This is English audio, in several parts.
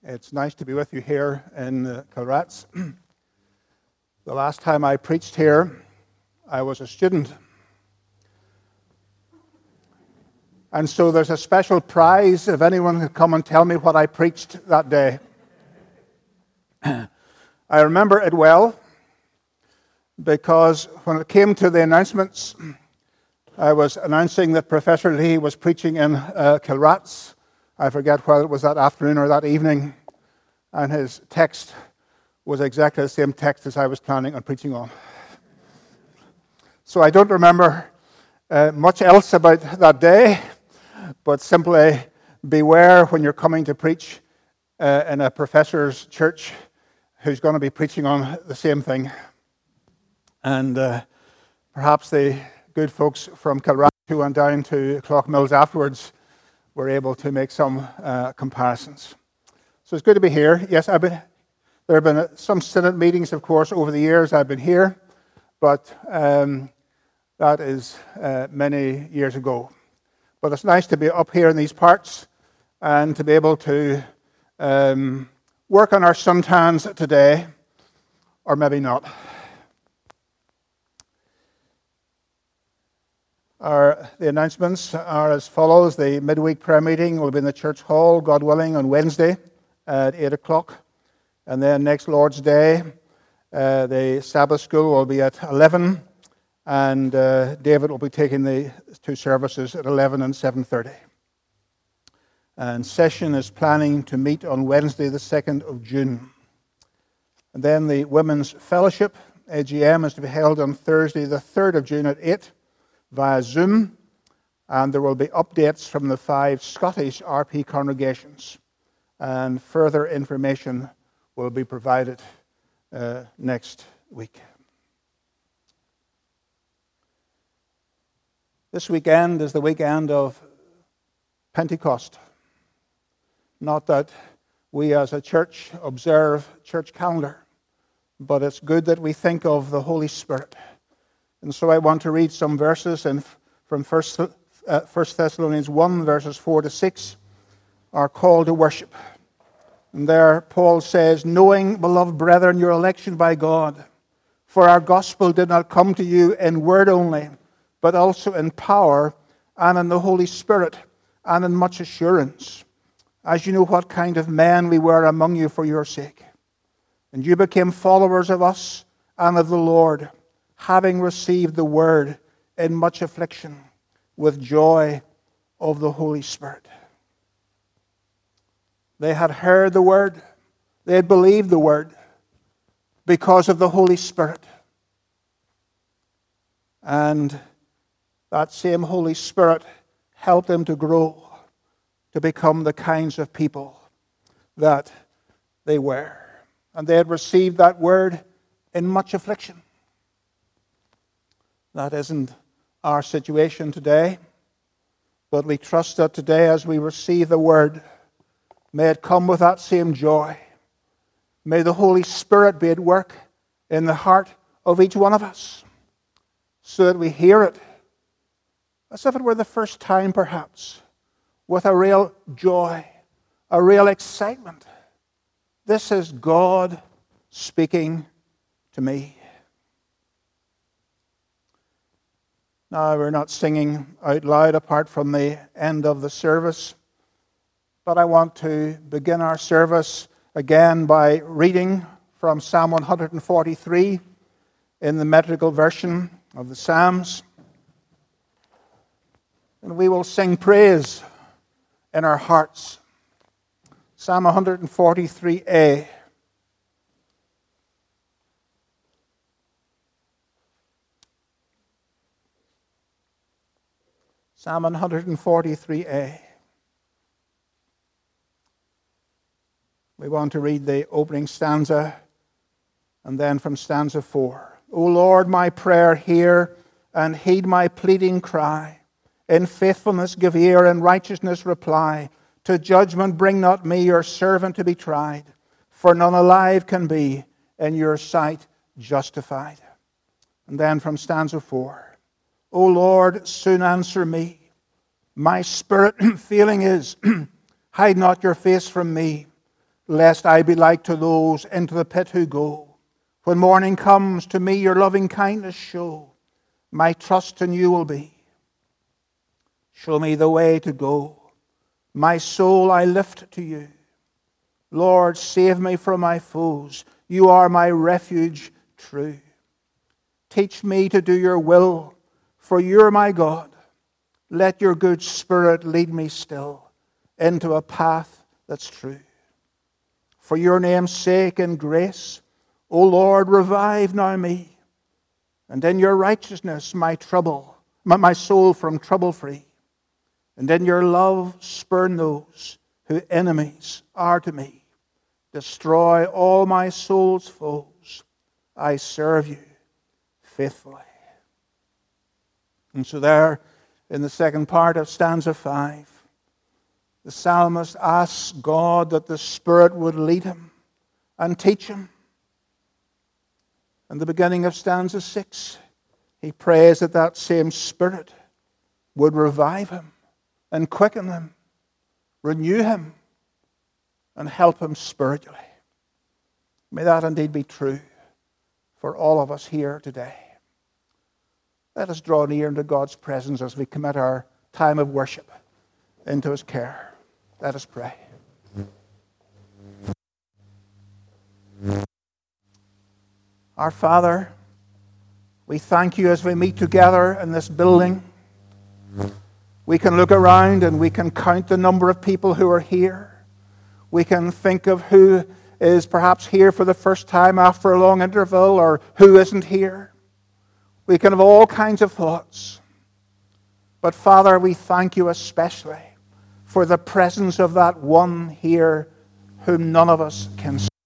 It's nice to be with you here in Kilrats. The last time I preached here, I was a student. And so there's a special prize if anyone could come and tell me what I preached that day. I remember it well because when it came to the announcements, I was announcing that Professor Lee was preaching in Kilrats. I forget whether it was that afternoon or that evening. And his text was exactly the same text as I was planning on preaching on. So I don't remember much else about that day, but simply beware when you're coming to preach in a professor's church who's going to be preaching on the same thing. And perhaps the good folks from Kilrats who went down to Clough afterwards were able to make some comparisons. So it's good to be here. Yes, there have been some synod meetings, of course, over the years I've been here, but that is many years ago. But it's nice to be up here in these parts and to be able to work on our suntans today, or maybe not. The announcements are as follows. The midweek prayer meeting will be in the church hall, God willing, on Wednesday at 8 o'clock. And then next Lord's Day, the Sabbath school will be at 11. And David will be taking the two services at 11 and 7:30. And session is planning to meet on Wednesday, the 2nd of June. And then the Women's Fellowship, AGM, is to be held on Thursday, the 3rd of June at 8 via Zoom. And there will be updates from the 5 Scottish RP congregations. And further information will be provided next week. This weekend is the weekend of Pentecost. Not that we as a church observe church calendar, but it's good that we think of the Holy Spirit. And so I want to read some verses from 1 Thessalonians 1, verses 4 to 6, our call to worship. And there Paul says, "Knowing, beloved brethren, your election by God, for our gospel did not come to you in word only, but also in power and in the Holy Spirit and in much assurance, as you know what kind of men we were among you for your sake. And you became followers of us and of the Lord, having received the word in much affliction with joy of the Holy Spirit." They had heard the word. They had believed the word because of the Holy Spirit. And that same Holy Spirit helped them to grow, to become the kinds of people that they were. And they had received that word in much affliction. That isn't our situation today, but we trust that today as we receive the word, may it come with that same joy. May the Holy Spirit be at work in the heart of each one of us so that we hear it as if it were the first time perhaps, with a real joy, a real excitement. This is God speaking to me. Now, we're not singing out loud apart from the end of the service, but I want to begin our service again by reading from Psalm 143 in the metrical version of the Psalms. And we will sing praise in our hearts. Psalm 143a. Psalm 143a. We want to read the opening stanza and then from stanza 4. O Lord, my prayer hear and heed my pleading cry. In faithfulness give ear, and righteousness reply. To judgment bring not me, your servant, to be tried. For none alive can be in your sight justified. And then from stanza 4. O Lord, soon answer me. My spirit feeling is, hide not your face from me. lest I be like to those into the pit who go. When morning comes, to me your loving kindness show. My trust in you will be. Show me the way to go. My soul I lift to you. Lord, save me from my foes. You are my refuge true. Teach me to do your will, for you're my God. Let your good Spirit lead me still into a path that's true. For your name's sake and grace, O Lord, revive now me, and in your righteousness my soul from trouble free, and in your love spurn those who enemies are to me. Destroy all my soul's foes. I serve you faithfully. And so there, in the second part of stanza 5, the psalmist asks God that the Spirit would lead him and teach him. In the beginning of stanza 6, he prays that that same Spirit would revive him and quicken him, renew him, and help him spiritually. May that indeed be true for all of us here today. Let us draw near into God's presence as we commit our time of worship into his care. Let us pray. Our Father, we thank you as we meet together in this building. We can look around and we can count the number of people who are here. We can think of who is perhaps here for the first time after a long interval or who isn't here. We can have all kinds of thoughts. But Father, we thank you especially for the presence of that one here whom none of us can see.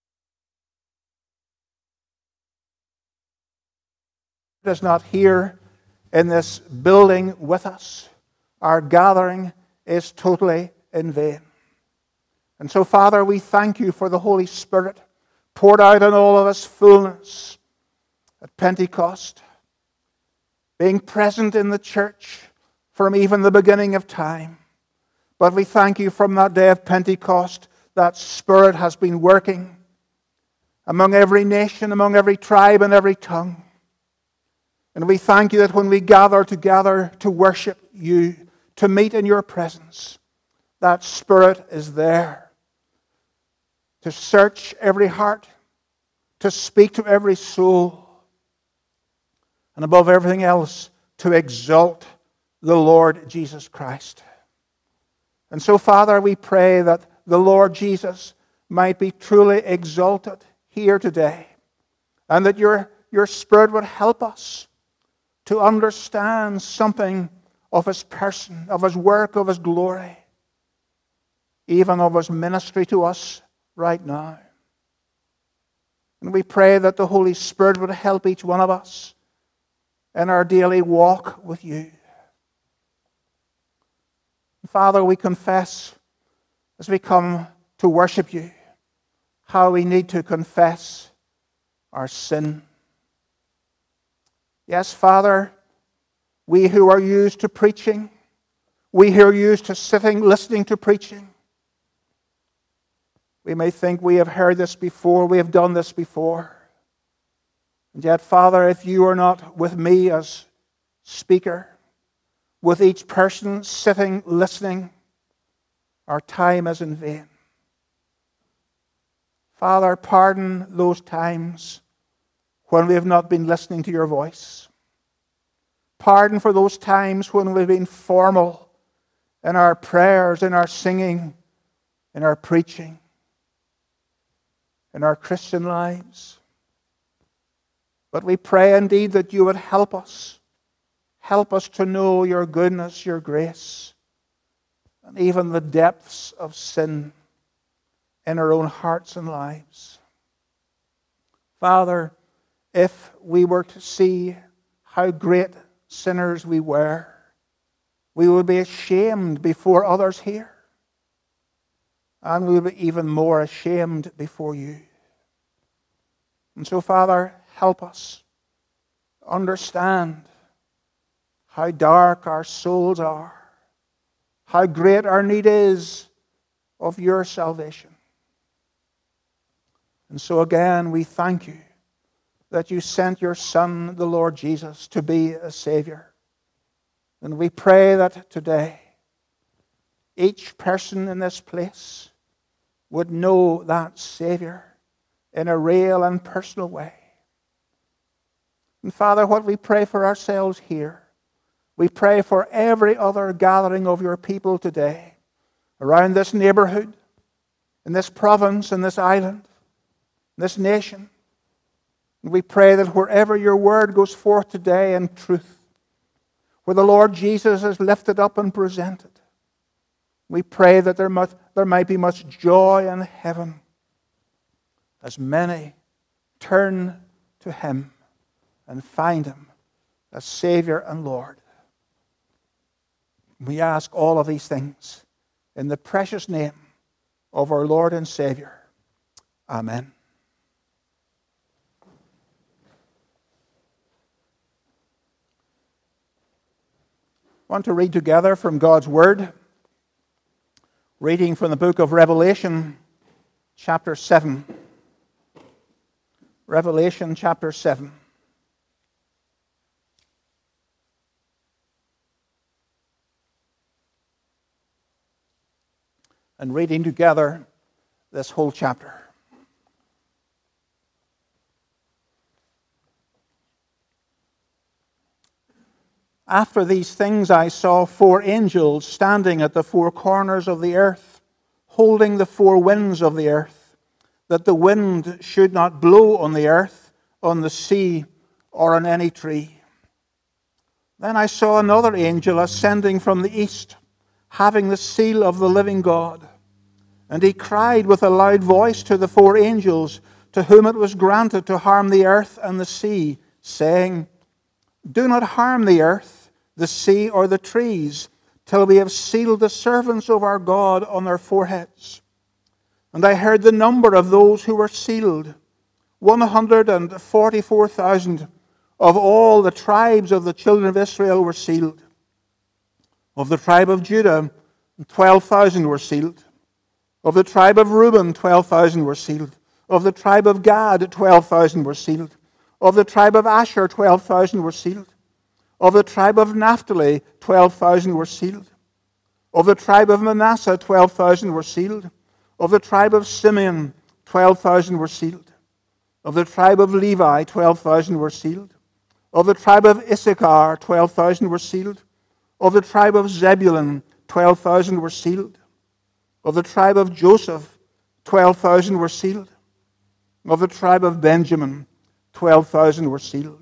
It is not here in this building with us. Our gathering is totally in vain. And so, Father, we thank you for the Holy Spirit poured out on all of us fullness at Pentecost, being present in the church from even the beginning of time. But we thank you from that day of Pentecost, that Spirit has been working among every nation, among every tribe and every tongue. And we thank you that when we gather together to worship you, to meet in your presence, that Spirit is there to search every heart, to speak to every soul, and above everything else, to exalt the Lord Jesus Christ. And so, Father, we pray that the Lord Jesus might be truly exalted here today, and that your Spirit would help us to understand something of his person, of his work, of his glory, even of his ministry to us right now. And we pray that the Holy Spirit would help each one of us in our daily walk with you. Father, we confess as we come to worship you how we need to confess our sin. Yes, Father, we who are used to preaching, we who are used to sitting, listening to preaching, we may think we have heard this before, we have done this before. And yet, Father, if you are not with me as speaker, with each person sitting, listening, our time is in vain. Father, pardon those times when we have not been listening to your voice. Pardon for those times when we've been formal in our prayers, in our singing, in our preaching, in our Christian lives. But we pray indeed that you would help us. Help us to know your goodness, your grace, and even the depths of sin in our own hearts and lives. Father, if we were to see how great sinners we were, we would be ashamed before others here. And we would be even more ashamed before you. And so, Father, help us understand how dark our souls are, how great our need is of your salvation. And so again, we thank you that you sent your Son, the Lord Jesus, to be a Savior. And we pray that today, each person in this place would know that Savior in a real and personal way. And Father, what we pray for ourselves here, we pray for every other gathering of your people today, around this neighborhood, in this province, in this island, this nation. And we pray that wherever your word goes forth today in truth, where the Lord Jesus is lifted up and presented, we pray that there might be much joy in heaven as many turn to him and find him as Savior and Lord. We ask all of these things in the precious name of our Lord and Savior. Amen. I want to read together from God's Word, reading from the book of Revelation, chapter 7. Revelation, chapter 7. And reading together this whole chapter. After these things I saw 4 angels standing at the 4 corners of the earth, holding the 4 winds of the earth, that the wind should not blow on the earth, on the sea, or on any tree. Then I saw another angel ascending from the east, having the seal of the living God. And he cried with a loud voice to the 4 angels, to whom it was granted to harm the earth and the sea, saying, Do not harm the earth, the sea, or the trees, till we have sealed the servants of our God on their foreheads. And I heard the number of those who were sealed, 144,000 of all the tribes of the children of Israel were sealed. Of the tribe of Judah, 12,000 were sealed. Of the tribe of Reuben, 12,000 were sealed. Of the tribe of Gad, 12,000 were sealed. Of the tribe of Asher, 12,000 were sealed. Of the tribe of Naphtali, 12,000 were sealed. Of the tribe of Manasseh, 12,000 were sealed. Of the tribe of Simeon, 12,000 were sealed. Of the tribe of Levi, 12,000 were sealed. Of the tribe of Issachar, 12,000 were sealed. Of the tribe of Zebulun, 12,000 were sealed. Of the tribe of Joseph, 12,000 were sealed. Of the tribe of Benjamin, 12,000 were sealed.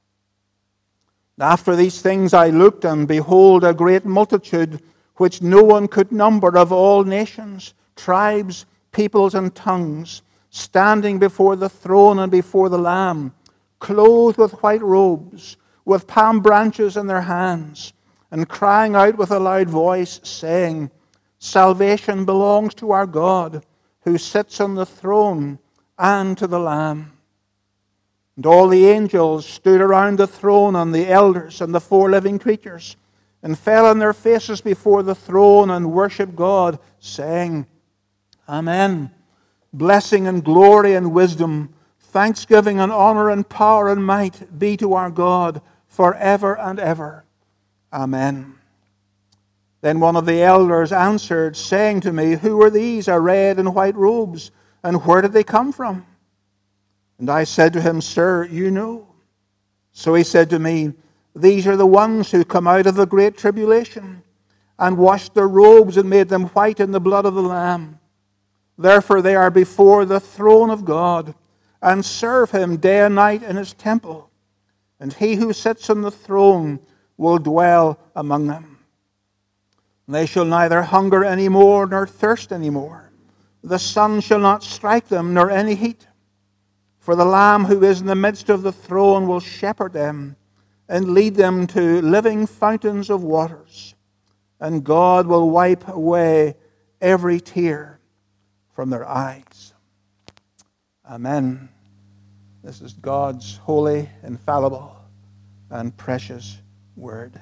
After these things I looked, and behold, a great multitude, which no one could number, of all nations, tribes, peoples, and tongues, standing before the throne and before the Lamb, clothed with white robes, with palm branches in their hands, and crying out with a loud voice, saying, Salvation belongs to our God, who sits on the throne, and to the Lamb. And all the angels stood around the throne, and the elders and the 4 living creatures, and fell on their faces before the throne and worshipped God, saying, Amen. Blessing and glory and wisdom, thanksgiving and honor and power and might be to our God forever and ever. Amen. Then one of the elders answered, saying to me, Who are these arrayed in white robes, and where did they come from? And I said to him, Sir, you know. So he said to me, These are the ones who come out of the great tribulation, and washed their robes and made them white in the blood of the Lamb. Therefore they are before the throne of God, and serve him day and night in his temple. And he who sits on the throne will dwell among them. They shall neither hunger any more, nor thirst any more. The sun shall not strike them, nor any heat. For the Lamb who is in the midst of the throne will shepherd them, and lead them to living fountains of waters. And God will wipe away every tear from their eyes. Amen. This is God's holy, infallible, and precious word.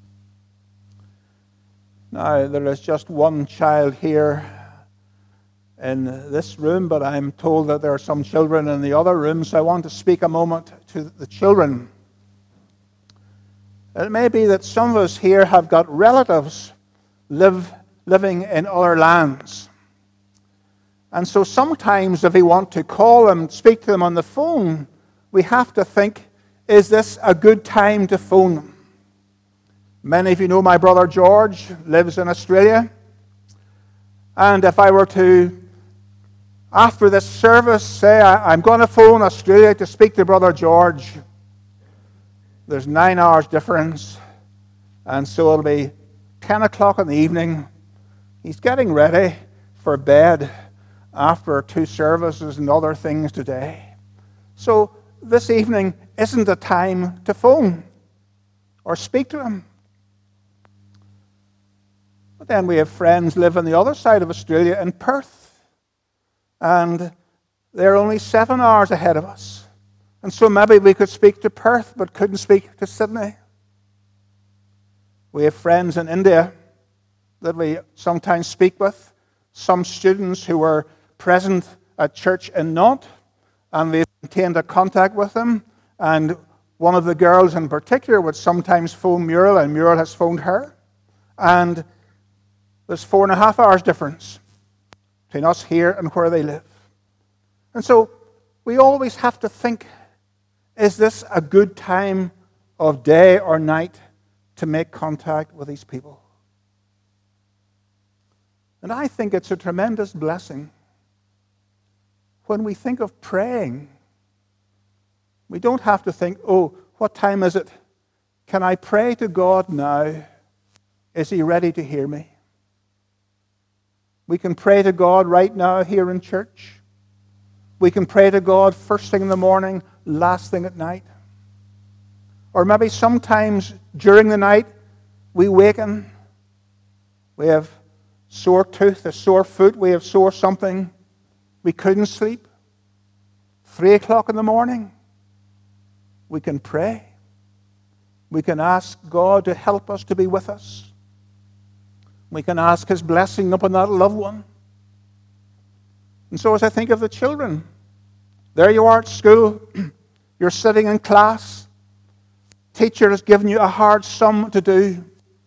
Now, there is just one child here in this room, but I'm told that there are some children in the other room, so I want to speak a moment to the children. It may be that some of us here have got relatives living in other lands. And so sometimes if we want to call them, speak to them on the phone, we have to think, is this a good time to phone them? Many of you know my brother George lives in Australia. And if I were to, after this service, say I'm going to phone Australia to speak to brother George, there's 9 hours difference. And so it'll be 10 o'clock in the evening. He's getting ready for bed after 2 services and other things today. So this evening isn't a time to phone or speak to him. But then we have friends live on the other side of Australia in Perth. And they're only 7 hours ahead of us. And so maybe we could speak to Perth but couldn't speak to Sydney. We have friends in India that we sometimes speak with. Some students who were present at church in Nantes, and we've maintained a contact with them. And one of the girls in particular would sometimes phone Muriel, and Muriel has phoned her. And there's 4.5 hours difference between us here and where they live. And so we always have to think, is this a good time of day or night to make contact with these people? And I think it's a tremendous blessing when we think of praying. We don't have to think, oh, what time is it? Can I pray to God now? Is He ready to hear me? We can pray to God right now here in church. We can pray to God first thing in the morning, last thing at night. Or maybe sometimes during the night we waken. We have sore tooth, a sore foot, we have sore something. We couldn't sleep. 3 o'clock in the morning, we can pray. We can ask God to help us, to be with us. We can ask His blessing upon that loved one. And so as I think of the children, there you are at school, you're sitting in class, teacher has given you a hard sum to do.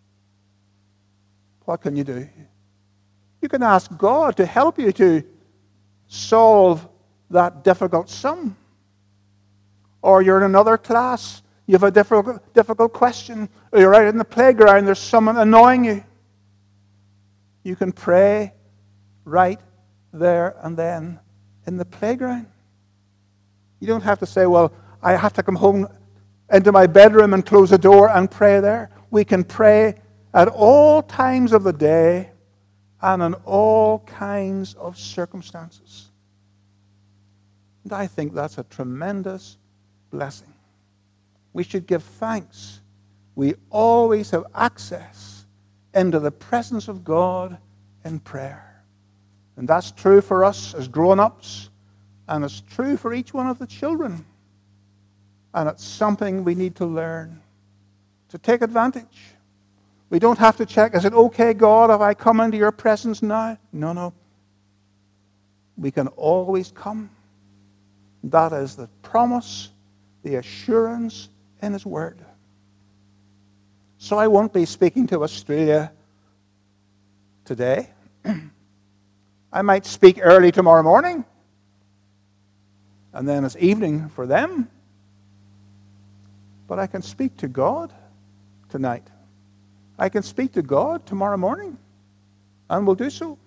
What can you do? You can ask God to help you to solve that difficult sum. Or you're in another class, you have a difficult question, or you're out in the playground, there's someone annoying you. You can pray right there and then in the playground. You don't have to say, well, I have to come home into my bedroom and close the door and pray there. We can pray at all times of the day and in all kinds of circumstances. And I think that's a tremendous blessing. We should give thanks. We always have access into the presence of God in prayer. And that's true for us as grown-ups, and it's true for each one of the children. And it's something we need to learn to take advantage. We don't have to check, is it okay, God, if I come into your presence now? No. We can always come. That is the promise, the assurance in His Word. So I won't be speaking to Australia today. I might speak early tomorrow morning, and then it's evening for them. But I can speak to God tonight. I can speak to God tomorrow morning, and we'll do so.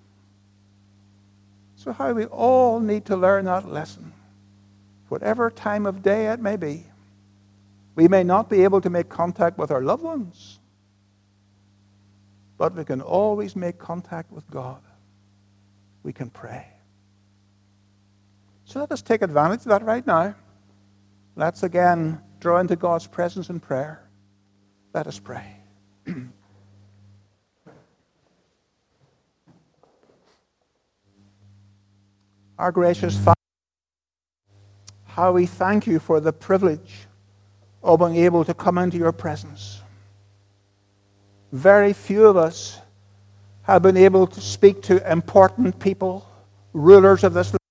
So how we all need to learn that lesson. Whatever time of day it may be, we may not be able to make contact with our loved ones, but we can always make contact with God. We can pray. So let us take advantage of that right now. Let's again draw into God's presence in prayer. Let us pray. Our gracious Father, how we thank you for the privilege of being able to come into your presence. Very few of us have been able to speak to important people rulers of this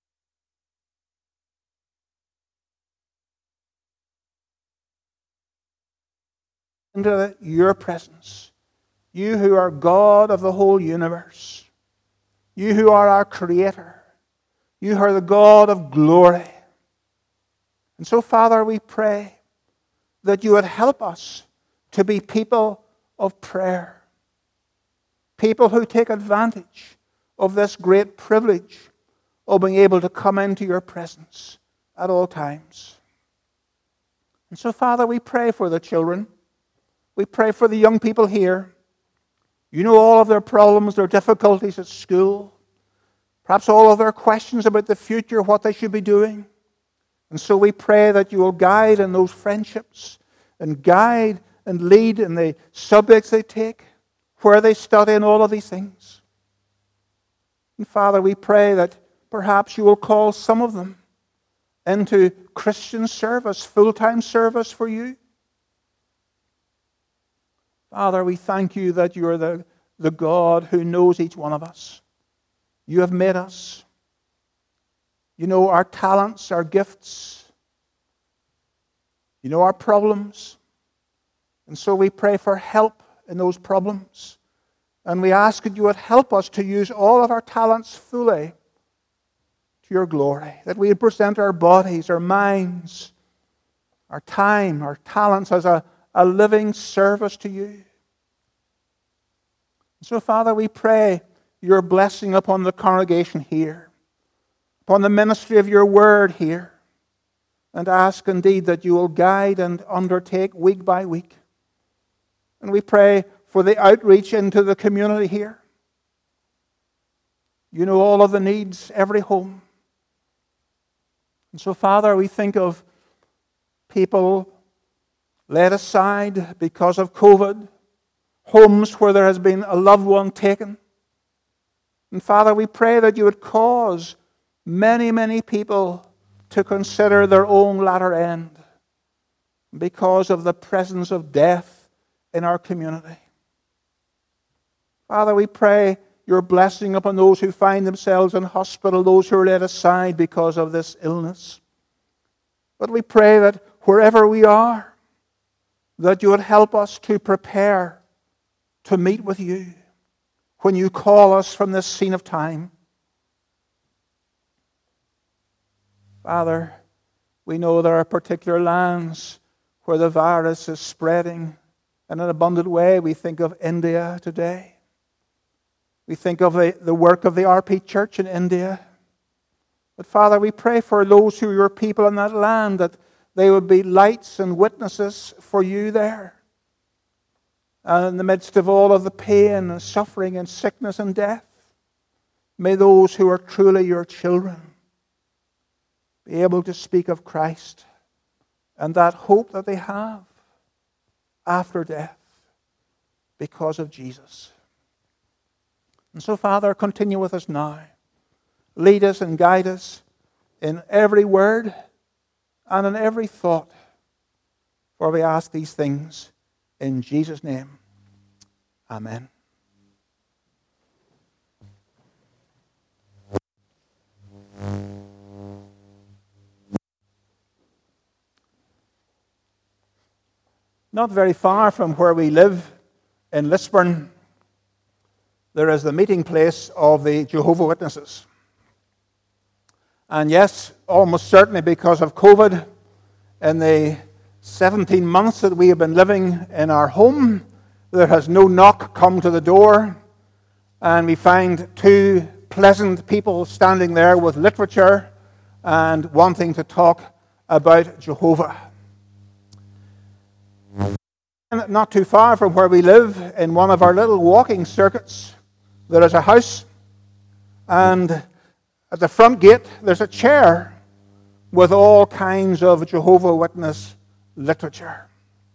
into your presence. You who are God of the whole universe. You who are our Creator. You who are the God of glory. And so, Father, we pray that you would help us to be people of prayer. People who take advantage of this great privilege of being able to come into your presence at all times. And so, Father, we pray for the children. We pray for the young people here. You know all of their problems, their difficulties at school. Perhaps all of their questions about the future, what they should be doing. And so we pray that you will guide in those friendships and guide and lead in the subjects they take, where they study and all of these things. And Father, we pray that perhaps you will call some of them into Christian service, full-time service for you. Father, we thank you that you are the God who knows each one of us. You have made us. You know our talents, our gifts. You know our problems. And so we pray for help in those problems. And we ask that you would help us to use all of our talents fully to your glory. That we would present our bodies, our minds, our time, our talents as a living service to you. So, Father, we pray your blessing upon the congregation here, upon the ministry of your word here, and ask indeed that you will guide and undertake week by week. And we pray for the outreach into the community here. You know all of the needs, every home. And so, Father, we think of people laid aside because of COVID, homes where there has been a loved one taken. And Father, we pray that you would cause many, many people to consider their own latter end because of the presence of death in our community. Father, we pray your blessing upon those who find themselves in hospital, those who are laid aside because of this illness. But we pray that wherever we are, that you would help us to prepare to meet with you when you call us from this scene of time. Father, we know there are particular lands where the virus is spreading in an abundant way. We think of India today. We think of the work of the RP Church in India. But Father, we pray for those who are your people in that land, that they would be lights and witnesses for you there. And in the midst of all of the pain and suffering and sickness and death, may those who are truly your children be able to speak of Christ and that hope that they have after death because of Jesus. And so, Father, continue with us now. Lead us and guide us in every word and in every thought. For we ask these things in Jesus' name. Amen. Not very far from where we live in Lisburn, there is the meeting place of the Jehovah's Witnesses. And yes, almost certainly because of COVID, in the 17 months that we have been living in our home, there has no knock come to the door, and we find two pleasant people standing there with literature and wanting to talk about Jehovah. And not too far from where we live, in one of our little walking circuits, there is a house, and at the front gate there's a chair with all kinds of Jehovah's Witness literature.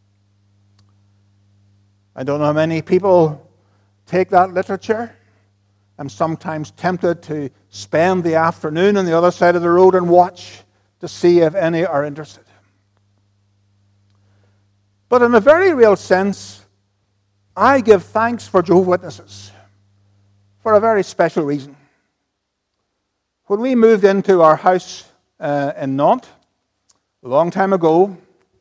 I don't know how many people take that literature. I'm sometimes tempted to spend the afternoon on the other side of the road and watch to see if any are interested. But in a very real sense, I give thanks for Jehovah's Witnesses for a very special reason. When we moved into our house in Nantes, a long time ago,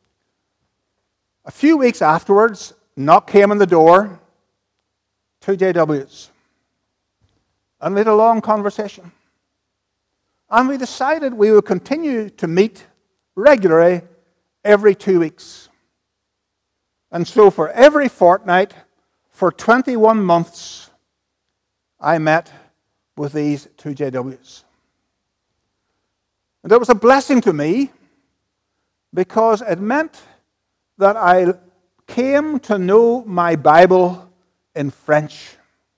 a few weeks afterwards, knock came on the door, 2 JWs. And we had a long conversation. And we decided we would continue to meet regularly every 2 weeks. And so for every fortnight, for 21 months, I met with these 2 JWs. And it was a blessing to me because it meant that I came to know my Bible in French.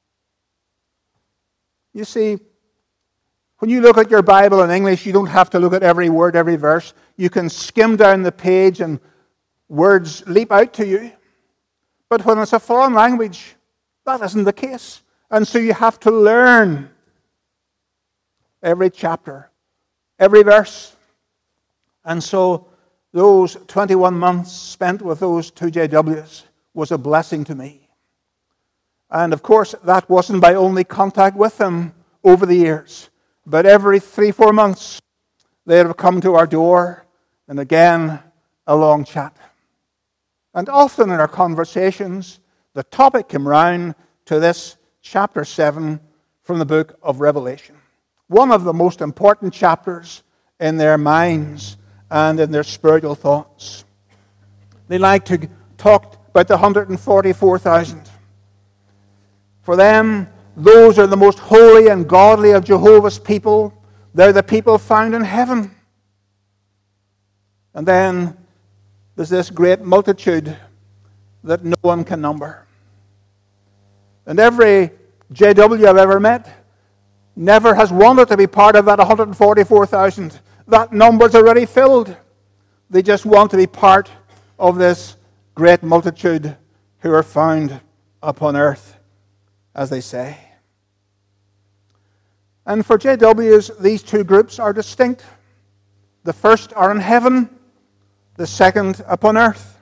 You see, when you look at your Bible in English, you don't have to look at every word, every verse. You can skim down the page and words leap out to you. But when it's a foreign language, that isn't the case. And so you have to learn every chapter, every verse. And so those 21 months spent with those 2 JWs was a blessing to me. And of course, that wasn't my only contact with them over the years. But every 3-4 months, they'd have come to our door, and again, a long chat. And often in our conversations, the topic came round to this chapter 7 from the book of Revelation. One of the most important chapters in their minds and in their spiritual thoughts. They like to talk about the 144,000. For them, those are the most holy and godly of Jehovah's people. They're the people found in heaven. And then there's this great multitude that no one can number. And every JW I've ever met never has wanted to be part of that 144,000. That number's already filled. They just want to be part of this great multitude who are found upon earth, as they say. And for JWs, these two groups are distinct. The first are in heaven, the second upon earth.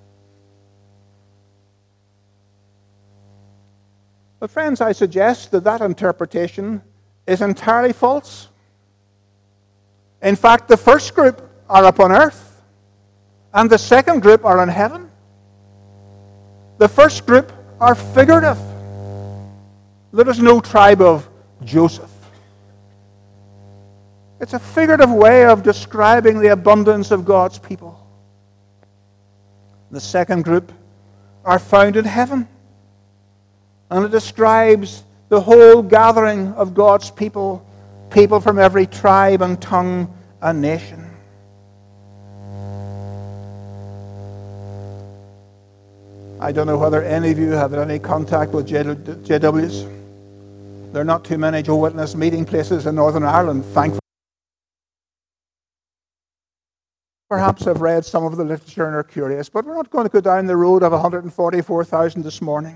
But friends, I suggest that that interpretation is entirely false. In fact, the first group are upon earth, and the second group are in heaven. The first group are figurative. There is no tribe of Joseph. It's a figurative way of describing the abundance of God's people. The second group are found in heaven, and it describes the whole gathering of God's people, people from every tribe and tongue and nation. I don't know whether any of you have had any contact with JWs. There are not too many Jehovah's Witness meeting places in Northern Ireland, thankfully. Perhaps I've read some of the literature and are curious, but we're not going to go down the road of 144,000 this morning.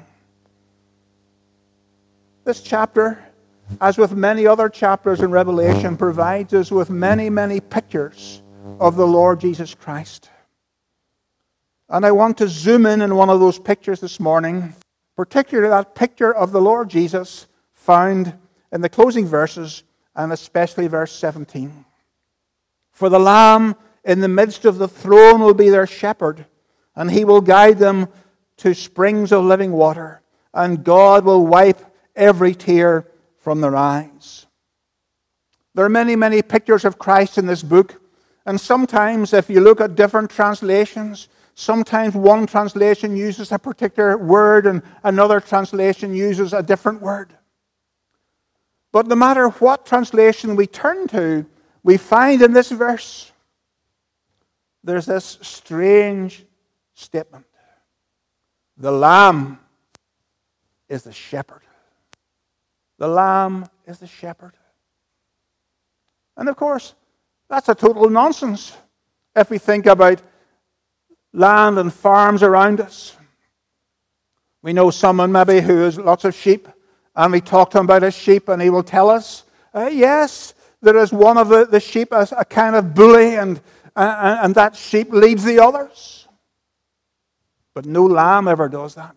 This chapter, as with many other chapters in Revelation, provides us with many, many pictures of the Lord Jesus Christ. And I want to zoom in one of those pictures this morning, particularly that picture of the Lord Jesus found in the closing verses, and especially verse 17. For the Lamb in the midst of the throne will be their shepherd, and he will guide them to springs of living water, and God will wipe every tear from their eyes. There are many, many pictures of Christ in this book, and sometimes if you look at different translations, sometimes one translation uses a particular word and another translation uses a different word. But no matter what translation we turn to, we find in this verse there's this strange statement. The Lamb is the shepherd. The Lamb is the shepherd. And of course, that's a total nonsense if we think about land and farms around us. We know someone maybe who has lots of sheep, and we talk to him about his sheep, and he will tell us, yes, there is one of the sheep as a kind of bully, and that sheep leads the others. But no lamb ever does that.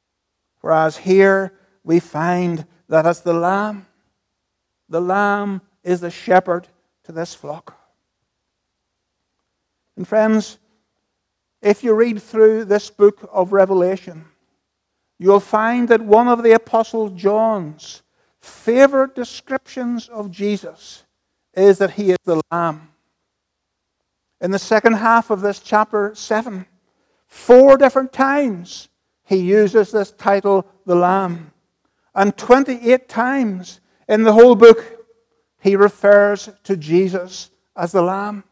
Whereas here we find that as the Lamb is the shepherd to this flock. And friends, if you read through this book of Revelation, you'll find that one of the Apostle John's favorite descriptions of Jesus is that he is the Lamb. In the second half of this chapter 7, 4 different times he uses this title, the Lamb. And 28 times in the whole book, he refers to Jesus as the Lamb.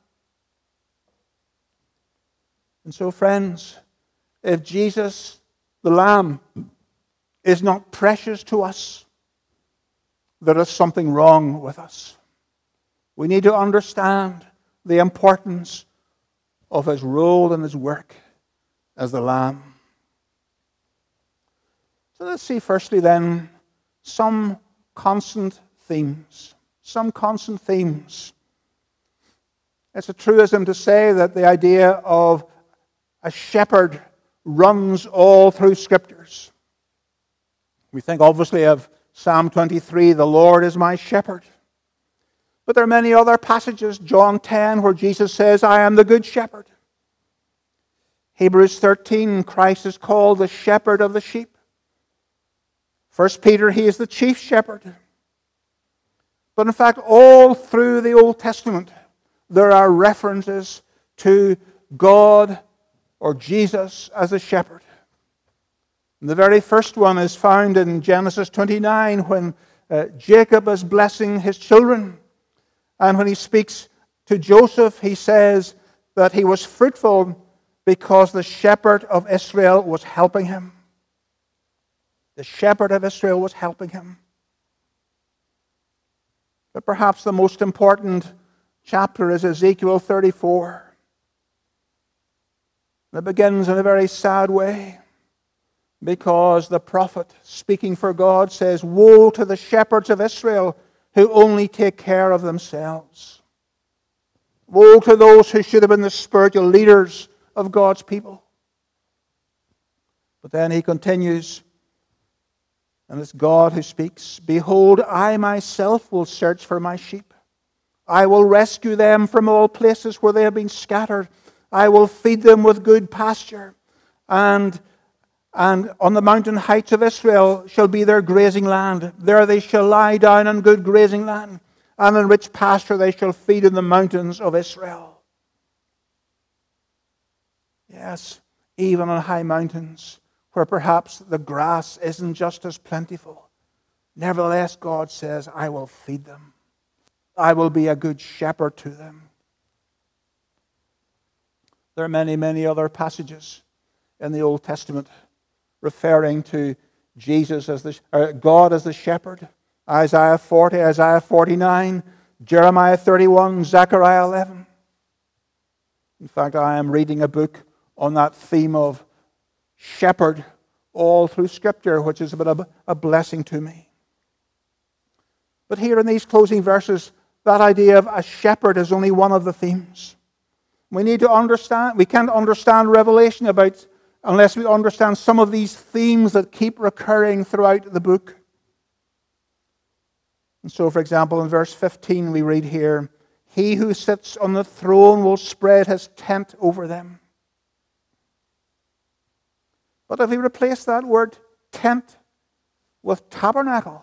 And so, friends, if Jesus, the Lamb, is not precious to us, there is something wrong with us. We need to understand the importance of his role and his work as the Lamb. So let's see firstly then some constant themes. Some constant themes. It's a truism to say that the idea of a shepherd runs all through Scriptures. We think obviously of Psalm 23, the Lord is my shepherd. But there are many other passages, John 10, where Jesus says, I am the good shepherd. Hebrews 13, Christ is called the shepherd of the sheep. 1 Peter, he is the chief shepherd. But in fact, all through the Old Testament, there are references to God or Jesus as a shepherd. And the very first one is found in Genesis 29 when Jacob is blessing his children. And when he speaks to Joseph, he says that he was fruitful because the shepherd of Israel was helping him. The shepherd of Israel was helping him. But perhaps the most important chapter is Ezekiel 34. It begins in a very sad way, because the prophet, speaking for God, says, woe to the shepherds of Israel who only take care of themselves. Woe to those who should have been the spiritual leaders of God's people. But then he continues, and it's God who speaks, behold, I myself will search for my sheep. I will rescue them from all places where they have been scattered. I will feed them with good pasture, and on the mountain heights of Israel shall be their grazing land. There they shall lie down on good grazing land, and in rich pasture they shall feed in the mountains of Israel. Yes, even on high mountains, where perhaps the grass isn't just as plentiful, nevertheless God says, I will feed them. I will be a good shepherd to them. There are many, many other passages in the Old Testament referring to Jesus as God as the shepherd. Isaiah 40, Isaiah 49, Jeremiah 31, Zechariah 11. In fact, I am reading a book on that theme of shepherd all through Scripture, which is a blessing to me. But here in these closing verses, that idea of a shepherd is only one of the themes. We need to understand, we can't understand Revelation unless we understand some of these themes that keep recurring throughout the book. And so, for example, in verse 15 we read here, he who sits on the throne will spread his tent over them. But if we replace that word tent with tabernacle,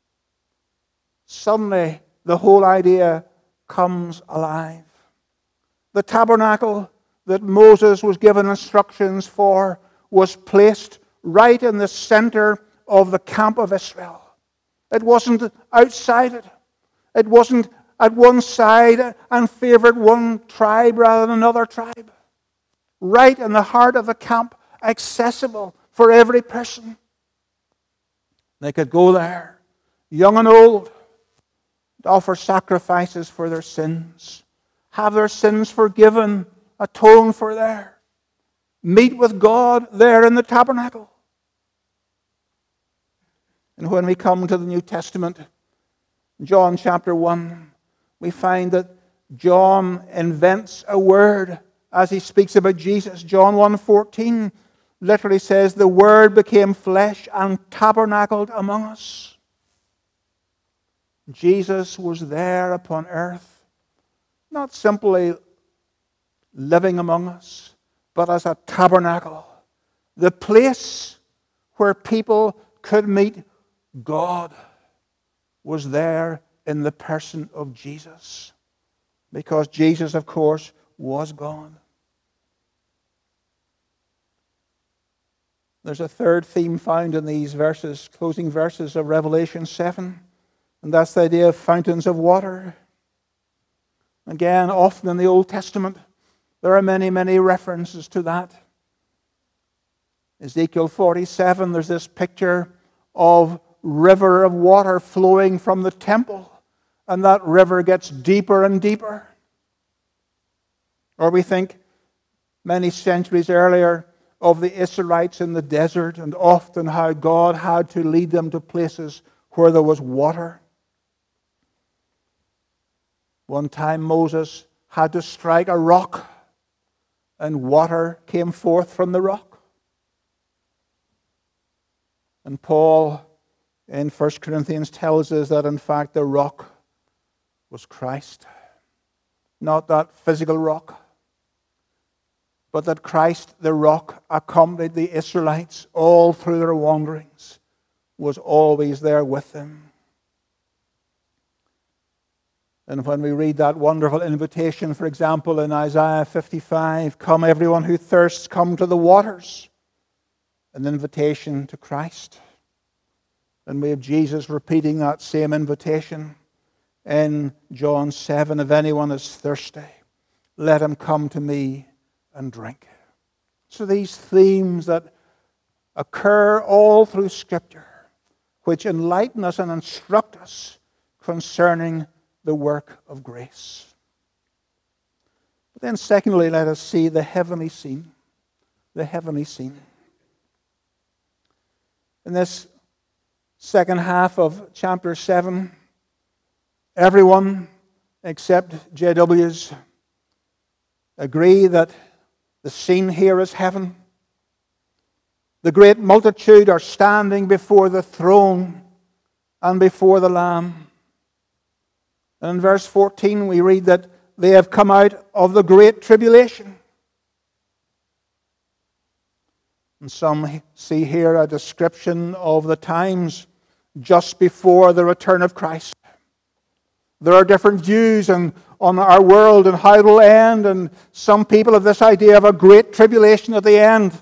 suddenly the whole idea comes alive. The tabernacle that Moses was given instructions for was placed right in the center of the camp of Israel. It wasn't outside it. It wasn't at one side and favored one tribe rather than another tribe. Right in the heart of the camp, accessible for every person. They could go there, young and old, to offer sacrifices for their sins, have their sins forgiven, atone for there, meet with God there in the tabernacle. And when we come to the New Testament, John chapter 1, we find that John invents a word as he speaks about Jesus. John 1:14 literally says, the Word became flesh and tabernacled among us. Jesus was there upon earth, not simply living among us, but as a tabernacle, the place where people could meet God was there in the person of Jesus. Because Jesus, of course, was God. There's a third theme found in these verses, closing verses of Revelation 7, and that's the idea of fountains of water. Again, often in the Old Testament, there are many, many references to that. Ezekiel 47, there's this picture of river of water flowing from the temple, and that river gets deeper and deeper. Or we think many centuries earlier of the Israelites in the desert, and often how God had to lead them to places where there was water. One time Moses had to strike a rock, and water came forth from the rock. And Paul in 1 Corinthians tells us that in fact the rock was Christ. Not that physical rock, but that Christ, the rock, accompanied the Israelites all through their wanderings, was always there with them. And when we read that wonderful invitation, for example, in Isaiah 55, "Come everyone who thirsts, come to the waters," an invitation to Christ. And we have Jesus repeating that same invitation in John 7, "If anyone is thirsty, let him come to me and drink." So these themes that occur all through Scripture, which enlighten us and instruct us concerning the work of grace. But then secondly, let us see the heavenly scene. The heavenly scene. In this second half of chapter 7, everyone except JWs agree that the scene here is heaven. The great multitude are standing before the throne and before the Lamb. And in verse 14 we read that they have come out of the great tribulation. And some see here a description of the times just before the return of Christ. There are different views on our world and how it will end, and some people have this idea of a great tribulation at the end.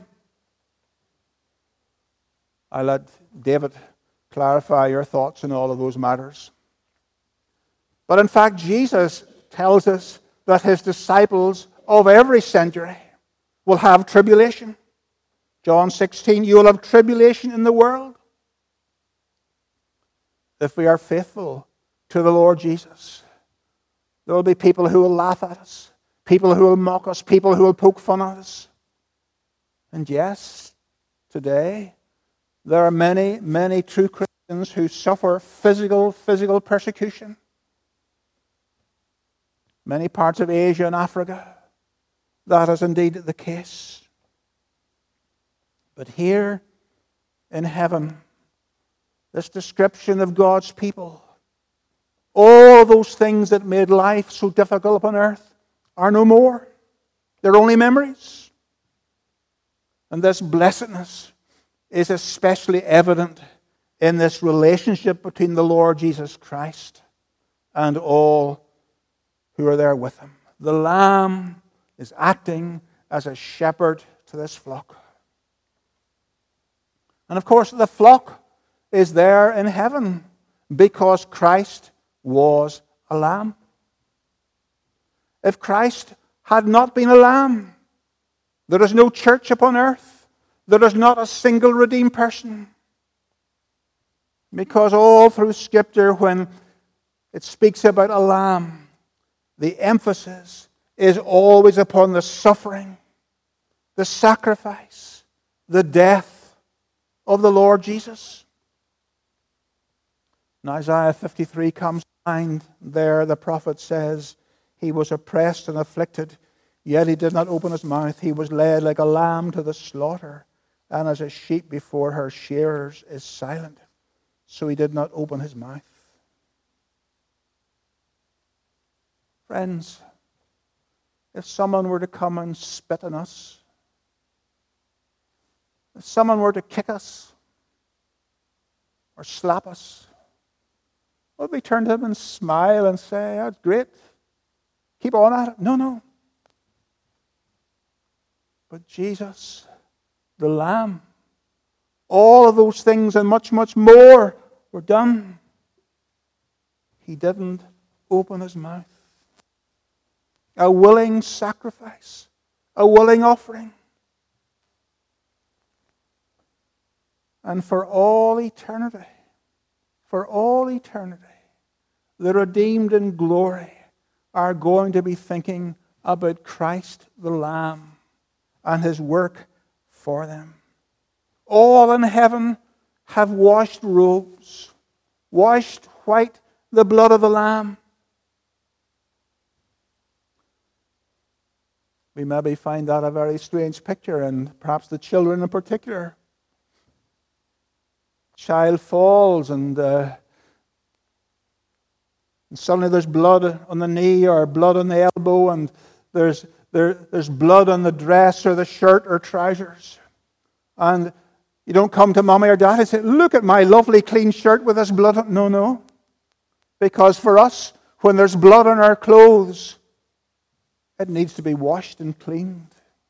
I'll let David clarify your thoughts on all of those matters. But in fact, Jesus tells us that his disciples of every century will have tribulation. John 16, "You will have tribulation in the world." If we are faithful to the Lord Jesus, there will be people who will laugh at us, people who will mock us, people who will poke fun at us. And yes, today, there are many, many true Christians who suffer physical persecution. Many parts of Asia and Africa, that is indeed the case. But here in heaven, this description of God's people, all those things that made life so difficult upon earth are no more. They're only memories. And this blessedness is especially evident in this relationship between the Lord Jesus Christ and all who are there with him. The Lamb is acting as a shepherd to this flock. And of course, the flock is there in heaven because Christ was a lamb. If Christ had not been a lamb, there is no church upon earth. There is not a single redeemed person. Because all through Scripture, when it speaks about a lamb, the emphasis is always upon the suffering, the sacrifice, the death of the Lord Jesus. And Isaiah 53 comes to mind. There the prophet says, "He was oppressed and afflicted, yet he did not open his mouth. He was led like a lamb to the slaughter, and as a sheep before her shearers is silent, so he did not open his mouth." Friends, if someone were to come and spit on us, if someone were to kick us or slap us, would we turn to him and smile and say, that's great, keep on at it? No. But Jesus, the Lamb, all of those things and much, much more were done. He didn't open his mouth. A willing sacrifice, a willing offering. And for all eternity, the redeemed in glory are going to be thinking about Christ the Lamb and his work for them. All in heaven have washed robes, washed white the blood of the Lamb. We maybe find that a very strange picture, and perhaps the children in particular. Child falls and suddenly there's blood on the knee or blood on the elbow, and there's blood on the dress or the shirt or trousers. And you don't come to mommy or dad and say, look at my lovely clean shirt with this blood on. No. Because for us, when there's blood on our clothes, it needs to be washed and cleaned.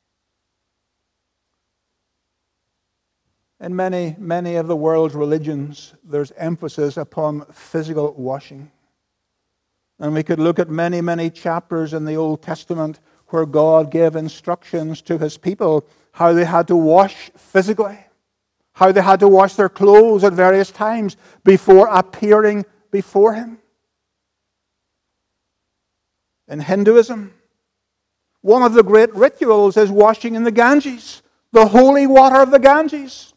In many of the world's religions, there's emphasis upon physical washing. And we could look at many chapters in the Old Testament where God gave instructions to his people how they had to wash physically, how they had to wash their clothes at various times before appearing before him. In Hinduism, one of the great rituals is washing in the Ganges, the holy water of the Ganges.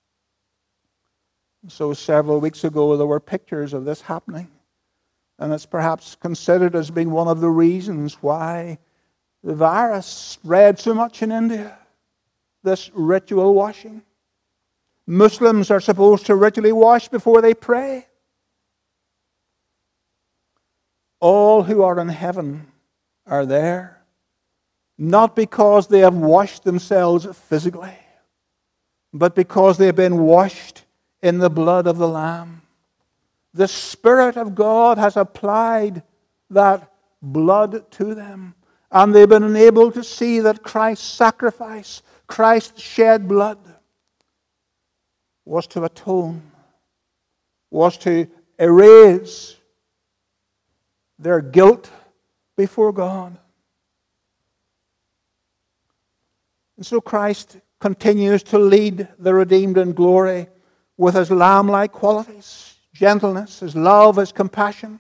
So several weeks ago there were pictures of this happening. And it's perhaps considered as being one of the reasons why the virus spread so much in India. This ritual washing. Muslims are supposed to ritually wash before they pray. All who are in heaven are there, not because they have washed themselves physically, but because they have been washed in the blood of the Lamb. The Spirit of God has applied that blood to them, and they've been enabled to see that Christ's sacrifice, Christ's shed blood, was to atone, was to erase their guilt before God. And so Christ continues to lead the redeemed in glory with his lamb-like qualities, gentleness, his love, his compassion.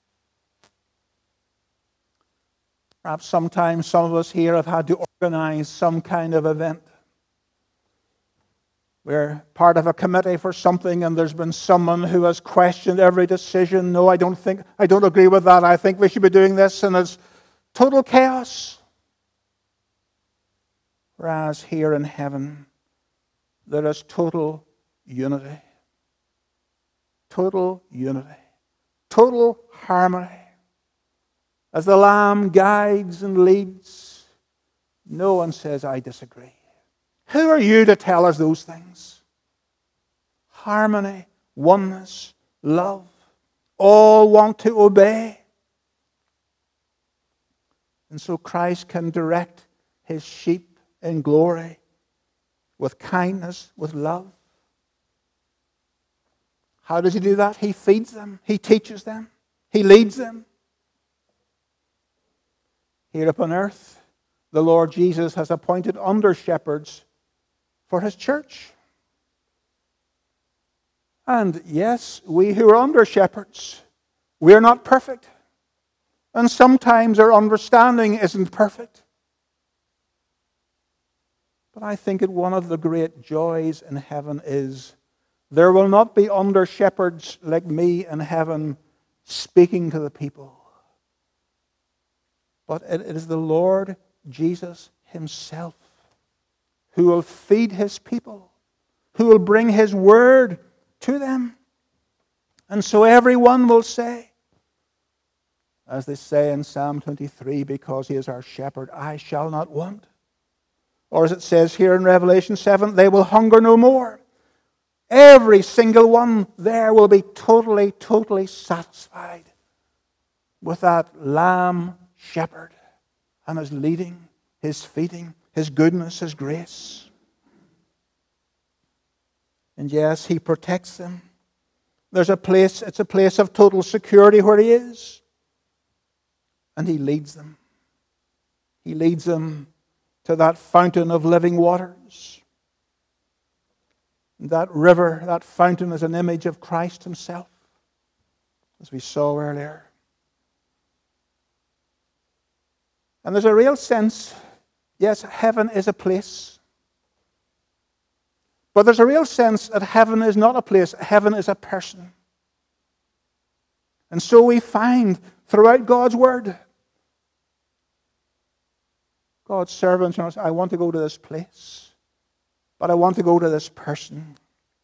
Perhaps sometimes some of us here have had to organize some kind of event. We're part of a committee for something and there's been someone who has questioned every decision. No, I don't agree with that. I think we should be doing this, and it's total chaos. Whereas here in heaven, there is total unity. Total unity. Total harmony. As the Lamb guides and leads, no one says, I disagree. Who are you to tell us those things? Harmony, oneness, love. All want to obey. And so Christ can direct his sheep in glory with kindness, with love. How does he do that? He feeds them. He teaches them. He leads them. Here upon earth, the Lord Jesus has appointed under-shepherds for his church. And yes, we who are under-shepherds, we are not perfect. And sometimes our understanding isn't perfect. But I think that one of the great joys in heaven is there will not be under-shepherds like me in heaven speaking to the people. But it is the Lord Jesus himself who will feed his people, who will bring his word to them. And so everyone will say, As they say in Psalm 23, because he is our shepherd, I shall not want. Or as it says here in Revelation 7, they will hunger no more. Every single one there will be totally, totally satisfied with that lamb shepherd and his leading, his feeding, his goodness, his grace. And yes, he protects them. It's a place of total security where he is. And he leads them. He leads them to that fountain of living waters. That river, that fountain is an image of Christ himself, as we saw earlier. And there's a real sense, yes, heaven is a place. But there's a real sense that heaven is not a place, heaven is a person. And so we find throughout God's Word, God's servants, I want to go to this place, but I want to go to this person.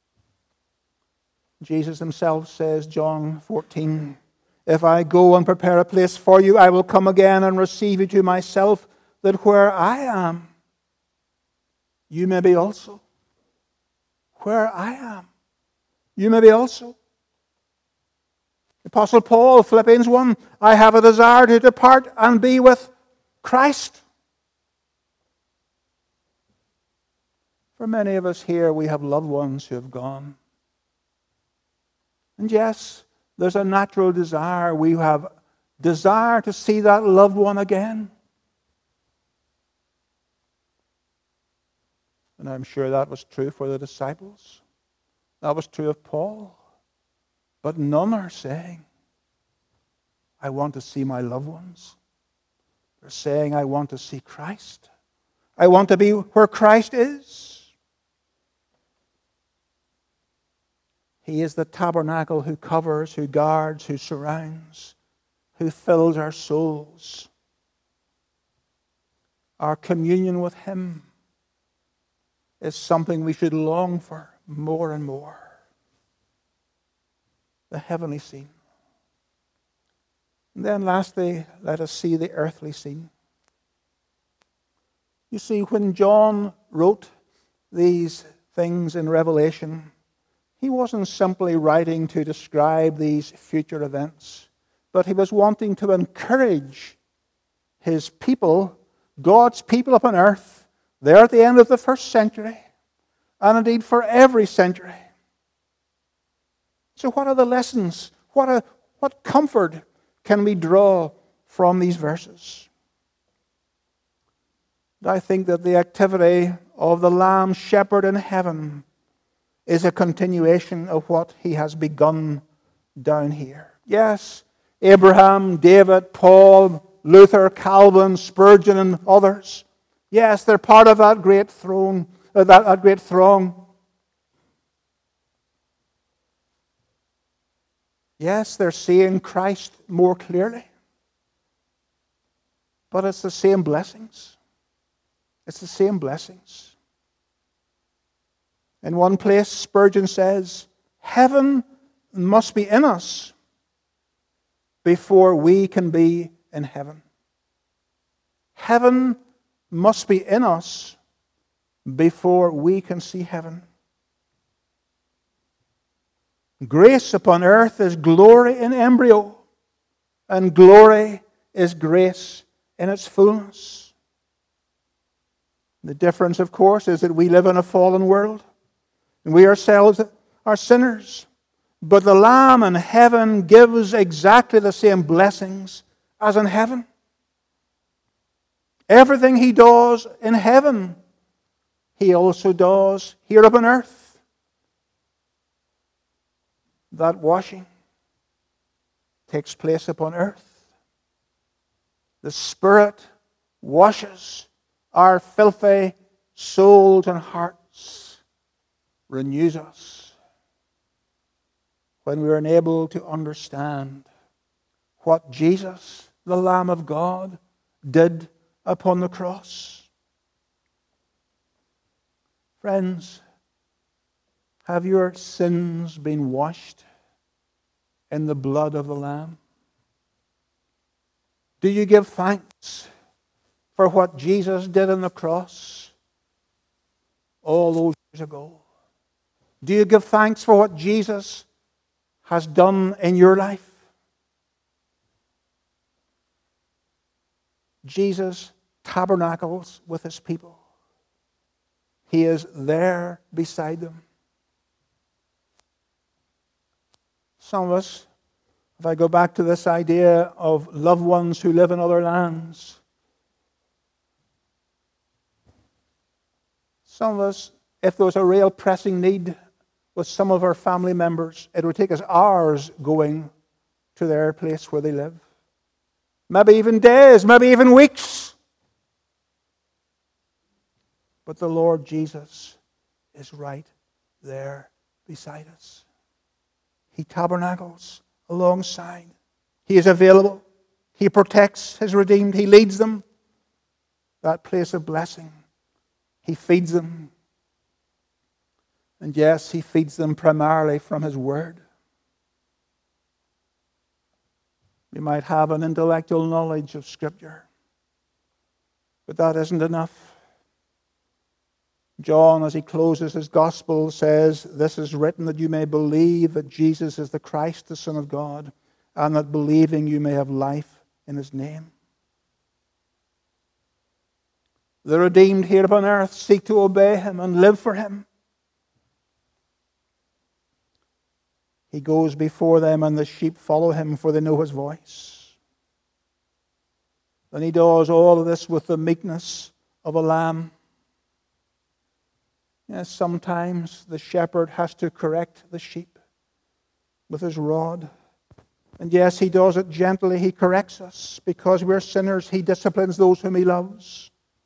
Jesus himself says, John 14, if I go and prepare a place for you, I will come again and receive you to myself, that where I am, you may be also. Where I am, you may be also. Apostle Paul, Philippians 1, I have a desire to depart and be with Christ. For many of us here, we have loved ones who have gone. And yes, there's a natural desire. We have desire to see that loved one again. And I'm sure that was true for the disciples. That was true of Paul. But none are saying, I want to see my loved ones. They're saying, I want to see Christ. I want to be where Christ is. He is the tabernacle who covers, who guards, who surrounds, who fills our souls. Our communion with him is something we should long for more and more. The heavenly scene. And then lastly, let us see the earthly scene. You see, when John wrote these things in Revelation, he wasn't simply writing to describe these future events, but he was wanting to encourage his people, God's people upon earth, there at the end of the first century, and indeed for every century. So what are the lessons? What comfort can we draw from these verses? I think that the activity of the Lamb Shepherd in heaven is a continuation of what he has begun down here. Yes, Abraham, David, Paul, Luther, Calvin, Spurgeon, and others. Yes, they're part of that great throne, that great throng. Yes, they're seeing Christ more clearly. But it's the same blessings. It's the same blessings. In one place, Spurgeon says, heaven must be in us before we can be in heaven. Heaven must be in us before we can see heaven. Grace upon earth is glory in embryo, and glory is grace in its fullness. The difference, of course, is that we live in a fallen world, and we ourselves are sinners. But the Lamb in heaven gives exactly the same blessings as in heaven. Everything he does in heaven, he also does here upon earth. That washing takes place upon earth. The Spirit washes our filthy souls and hearts, renews us. When we are unable to understand what Jesus, the Lamb of God, did upon the cross. Friends, have your sins been washed in the blood of the Lamb? Do you give thanks for what Jesus did on the cross all those years ago? Do you give thanks for what Jesus has done in your life? Jesus tabernacles with his people. He is there beside them. Some of us, if I go back to this idea of loved ones who live in other lands, some of us, if there was a real pressing need with some of our family members, it would take us hours going to their place where they live. Maybe even days, maybe even weeks. But the Lord Jesus is right there beside us. He tabernacles alongside. He is available. He protects his redeemed. He leads them. That place of blessing. He feeds them. And yes, he feeds them primarily from his word. We might have an intellectual knowledge of Scripture, but that isn't enough. John, as he closes his gospel, says, "This is written that you may believe that Jesus is the Christ, the Son of God, and that believing you may have life in his name." The redeemed here upon earth seek to obey him and live for him. He goes before them, and the sheep follow him, for they know his voice. And he does all of this with the meekness of a lamb. Yes, sometimes the shepherd has to correct the sheep with his rod. And yes, he does it gently. He corrects us. Because we're sinners, he disciplines those whom he loves.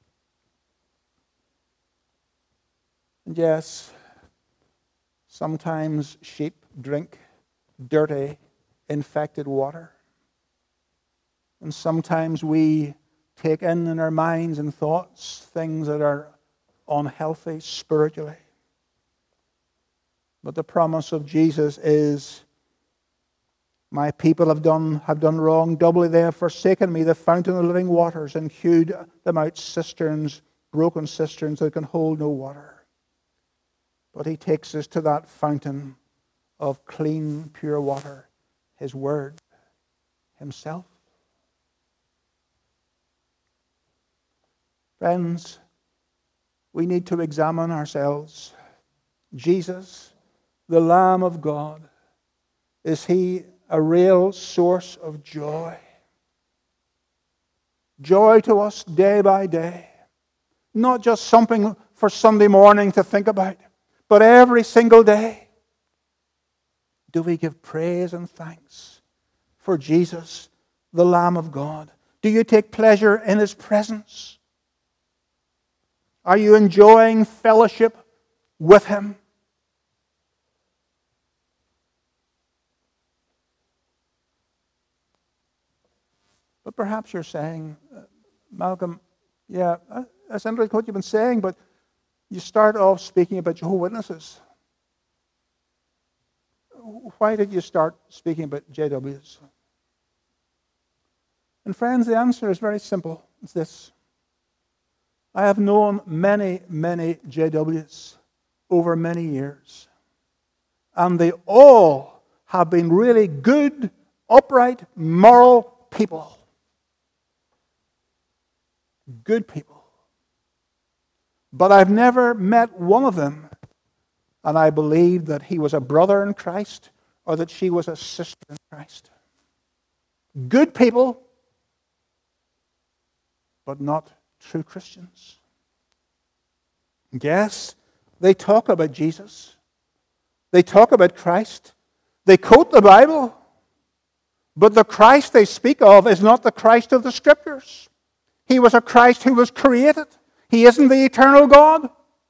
And yes, sometimes sheep drink dirty, infected water. And sometimes we take in our minds and thoughts things that are unhealthy spiritually. But the promise of Jesus is, my people have done wrong. Doubly they have forsaken me, the fountain of living waters, and hewed them out cisterns, broken cisterns that can hold no water. But he takes us to that fountain of clean, pure water, his word, himself. Friends, we need to examine ourselves. Jesus, the Lamb of God, is he a real source of joy? Joy to us day by day. Not just something for Sunday morning to think about, but every single day. Do we give praise and thanks for Jesus, the Lamb of God? Do you take pleasure in his presence? Are you enjoying fellowship with him? But perhaps you're saying, Malcolm, yeah, that's interesting what you've been saying, but you start off speaking about Jehovah's Witnesses. Why did you start speaking about JWs? And friends, the answer is very simple. It's this. I have known many, many JWs over many years. And they all have been really good, upright, moral people. Good people. But I've never met one of them, and I believed that he was a brother in Christ or that she was a sister in Christ. Good people, but not true Christians. Yes, they talk about Jesus. They talk about Christ. They quote the Bible. But the Christ they speak of is not the Christ of the Scriptures. He was a Christ who was created. He isn't the eternal God.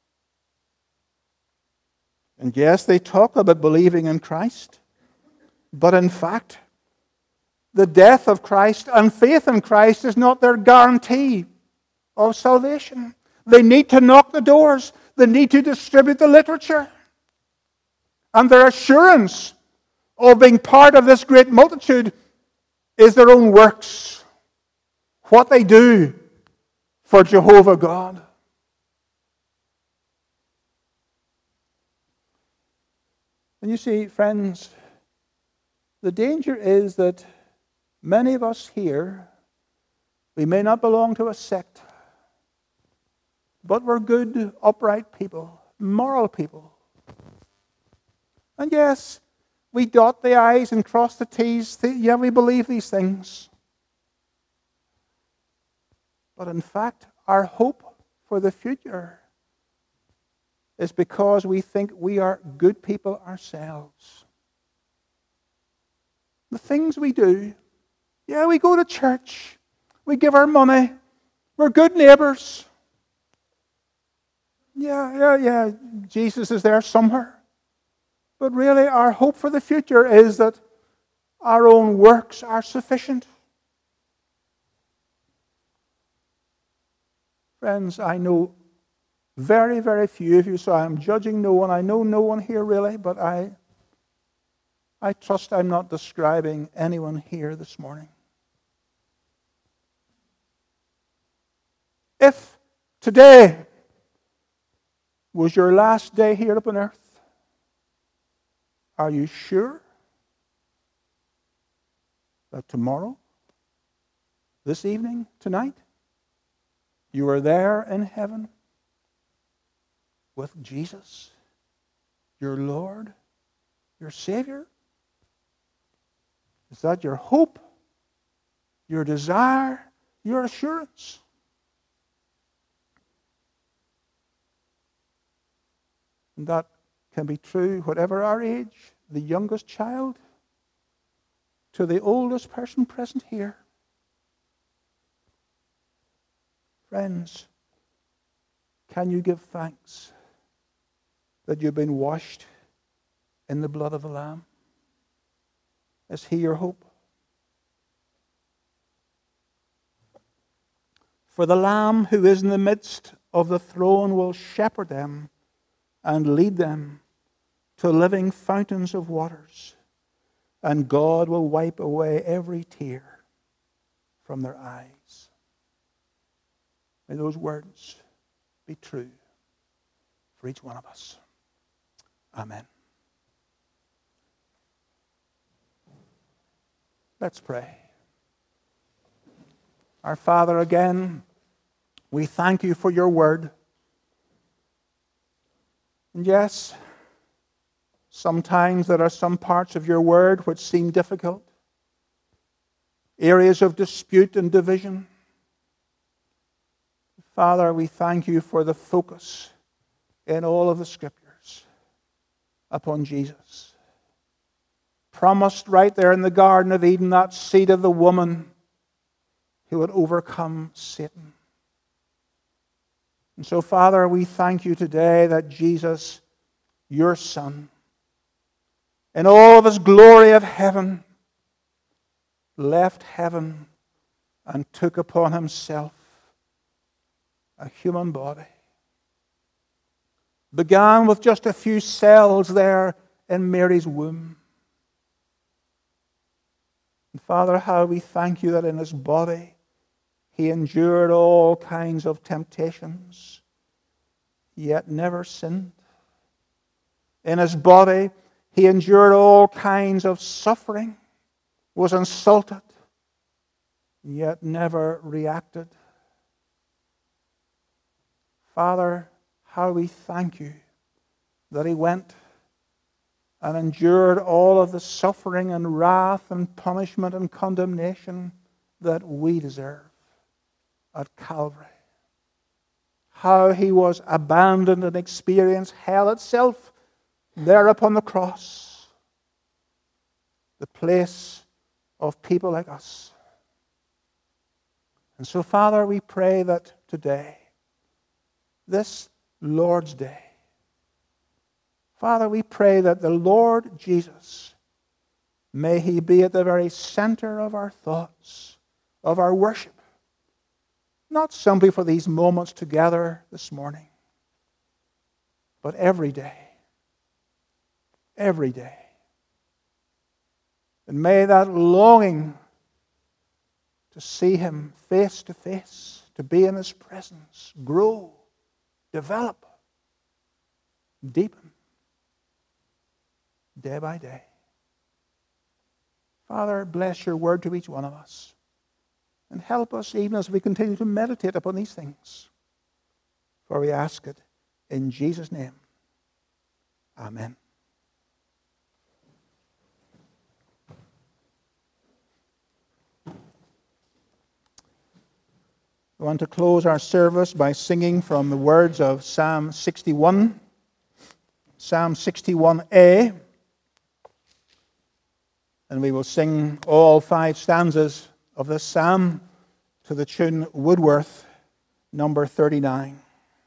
And yes, they talk about believing in Christ. But in fact, the death of Christ and faith in Christ is not their guarantee of salvation. They need to knock the doors. They need to distribute the literature. And their assurance of being part of this great multitude is their own works. what they do for Jehovah God. And you see, friends, the danger is that many of us here, we may not belong to a sect, but we're good, upright people, moral people. And yes, we dot the I's and cross the T's. Yeah, we believe these things. But in fact, our hope for the future is because we think we are good people ourselves. The things we do, yeah, we go to church, we give our money, we're good neighbors. Yeah, Jesus is there somewhere. But really, our hope for the future is that our own works are sufficient. Friends, I know very, very few of you, so I'm judging no one. I know no one here really, but I trust I'm not describing anyone here this morning. If today was your last day here upon earth, are you sure that tomorrow, this evening, tonight, you are there in heaven with Jesus, your Lord, your Savior? Is that your hope, your desire, your assurance? And that can be true whatever our age, the youngest child to the oldest person present here. Friends, can you give thanks that you've been washed in the blood of the Lamb? Is He your hope? For the Lamb who is in the midst of the throne will shepherd them and lead them to living fountains of waters, and God will wipe away every tear from their eyes. May those words be true for each one of us. Amen. Let's pray. Our Father, again, we thank you for your word. And yes, sometimes there are some parts of your word which seem difficult, areas of dispute and division. Father, we thank you for the focus in all of the Scriptures upon Jesus. Promised right there in the Garden of Eden, that seed of the woman who would overcome Satan. And so, Father, we thank you today that Jesus, your Son, in all of his glory of heaven, left heaven and took upon himself a human body. Began with just a few cells there in Mary's womb. And Father, how we thank you that in his body he endured all kinds of temptations, yet never sinned. In his body he endured all kinds of suffering, was insulted, yet never reacted. Father, how we thank you that he went and endured all of the suffering and wrath and punishment and condemnation that we deserve at Calvary. How he was abandoned and experienced hell itself there upon the cross, the place of people like us. And so, Father, we pray that today, this Lord's Day, Father, we pray that the Lord Jesus, may he be at the very center of our thoughts, of our worship. Not simply for these moments together this morning, but every day. Every day. And may that longing to see him face to face, to be in his presence, grow, develop, deepen, day by day. Father, bless your word to each one of us, and help us even as we continue to meditate upon these things. For we ask it in Jesus' name. Amen. We want to close our service by singing from the words of Psalm 61, Psalm 61a. And we will sing all 5 stanzas of this psalm to the tune Woodworth, number 39.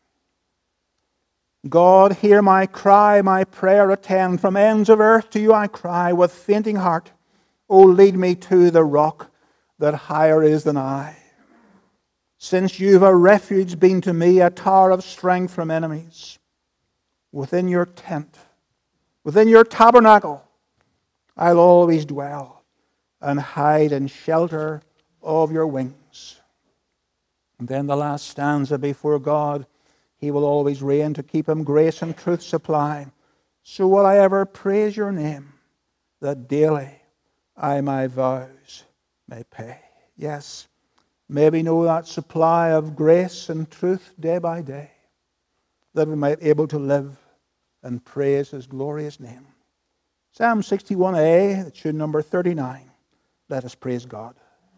God, hear my cry, my prayer attend. From ends of earth to you I cry with fainting heart. O lead me to the rock that higher is than I. Since you've a refuge been to me, a tower of strength from enemies, within your tent, within your tabernacle, I'll always dwell and hide in shelter of your wings. And then the last stanza, before God, he will always reign, to keep him grace and truth supply. So will I ever praise your name, that daily I my vows may pay. Yes, may we know that supply of grace and truth day by day, that we might be able to live and praise his glorious name. Psalm 61a, the tune number 39. Let us praise God.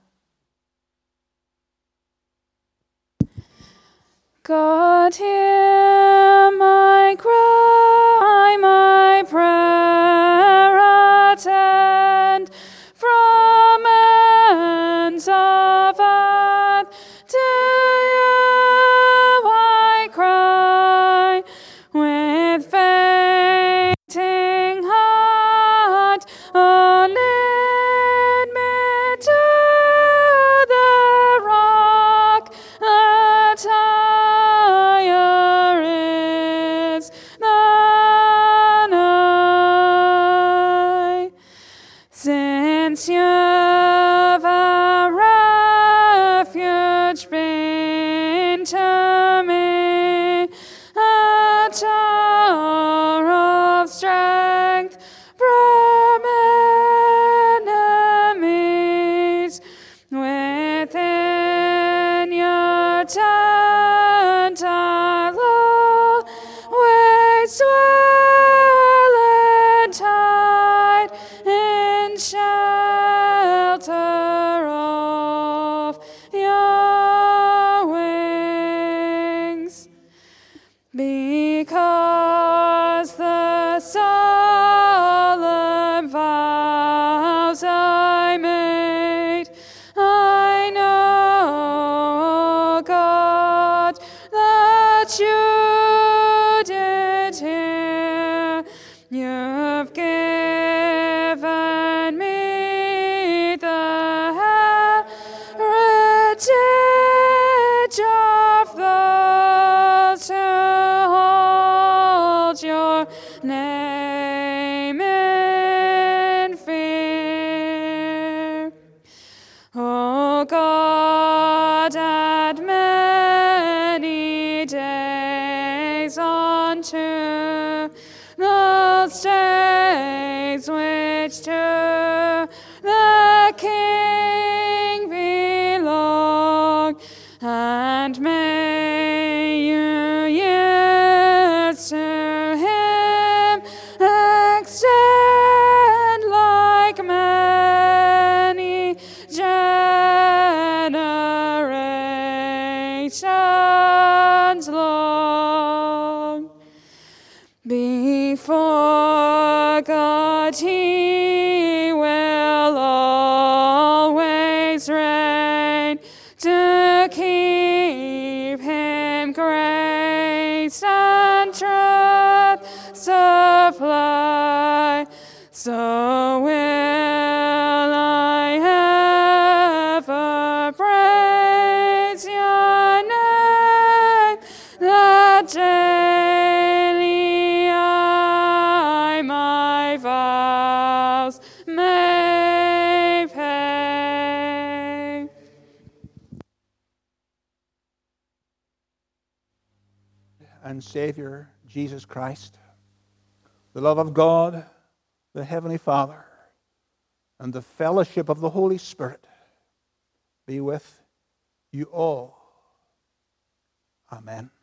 God, hear my cry, my prayer attend. From ends of earth to you I cry, with fainting heart. Oh, lead me to the rock that higher is than I. Since you've a refuge been to me, a tower of strength from enemies, within your tent I'll always dwell and hide in shelter of your wings. Because the solemn vows I made, I know, God, that you did hear. You've given me the heritage of those who hold your name in fear. O God, add many days unto those days which to the King belong, and may you years to him extend like many generations long. Before God he will always reign, to keep him grace and truth supply. So will I ever praise your name, that daily I my vows may pay. and Savior, Jesus Christ, the love of God, the Heavenly Father, and the fellowship of the Holy Spirit be with you all. Amen.